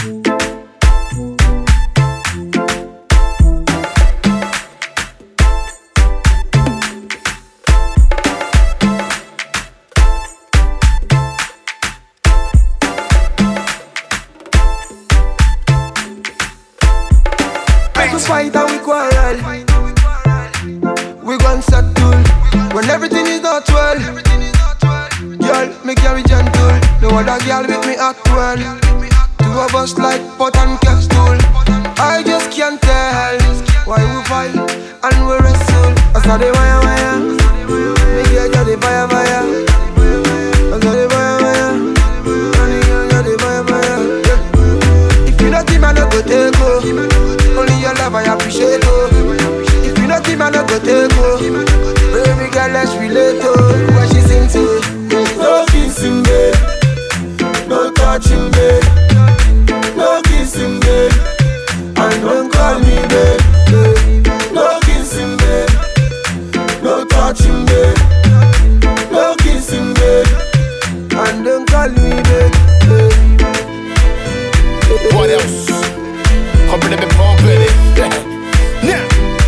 We fight and we quarrel. We gon' settle when everything is not well. Girl, me carry gentle. No other girl with me at well. Two of us like pot and capsule. I just can't tell why we fight and we wrestle. I saw the wire. Me get the fire. I saw the wire. And you got the fire. If you not team, I no go take go. Only your love I appreciate, oh. If you not team, I no go take go. Baby girl, let's relate, oh. What she sing to? No kissing, babe. No touching, babe. No kissing, babe. And don't call me, babe. No kissing, babe. No touching, babe. No kissing, babe. And don't call me, babe. What else? Comprende me pompere. Yeah.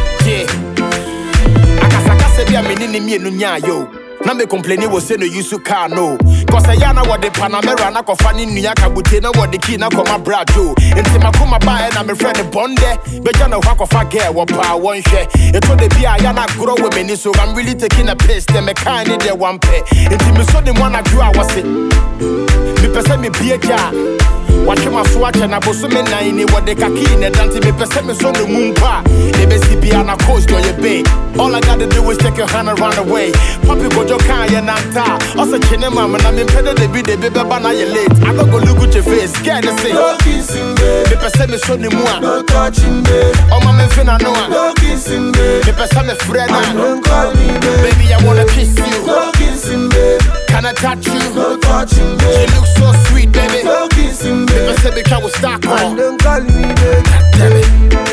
Akasaka se bia me ni mienu nya yo. Na me complaini wo say no use car no. Cause I na what the Panamera na kofa ni nua kabute na what the key na koma brajo. Enti makoma ba na me friend bonde. Beja na hwa kofa girl wo pa won hwe. Eto de bia ya na grow with me so I'm really taking a piss. Them me kind in there one pair. Enti me so dem wanna do I was it. Me pese me bia ja. Watch my swatch and I was so many what they kaki in the dante me percent me so the moon pa. They be be on a coast or your bay. All I gotta do is take your hand around the way. Papi go jo kan ya nanta. Also chine mama na me pede de be the baby bana you late. I don't go look at your face, scared to say. No kissing, babe. Me percent me so the moon. No touching, babe. Oh my me finna know. No kissing, babe. Me percent me friend. Don't call me, babe. Baby I wanna kiss you. No kissing, babe. Can I touch you? No touching, babe. You look so sweet, baby. No kissing, babe. Me percent me try to start And on. don't call me, babe. Damn it.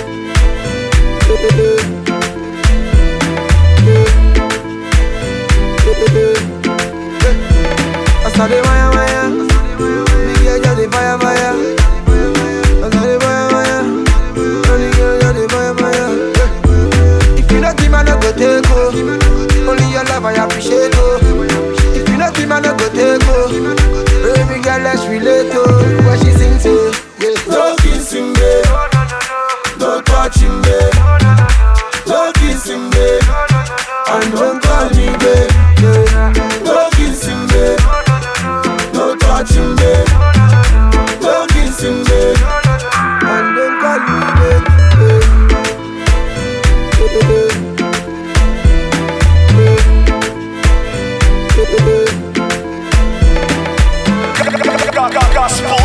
I saw the wire. Me get the fire. I saw the wire. And you got the fire. If you not team, I no go take go. Only your love I appreciate, oh. If you not team, I no go take go. Baby girl, let's relate, oh. What she sing to? No kissing, babe. No touching, babe. No kissing, babe. And don't call me, babe. No kissing, babe. No touching, babe. No kissing, babe. And don't call me, babe. Gospel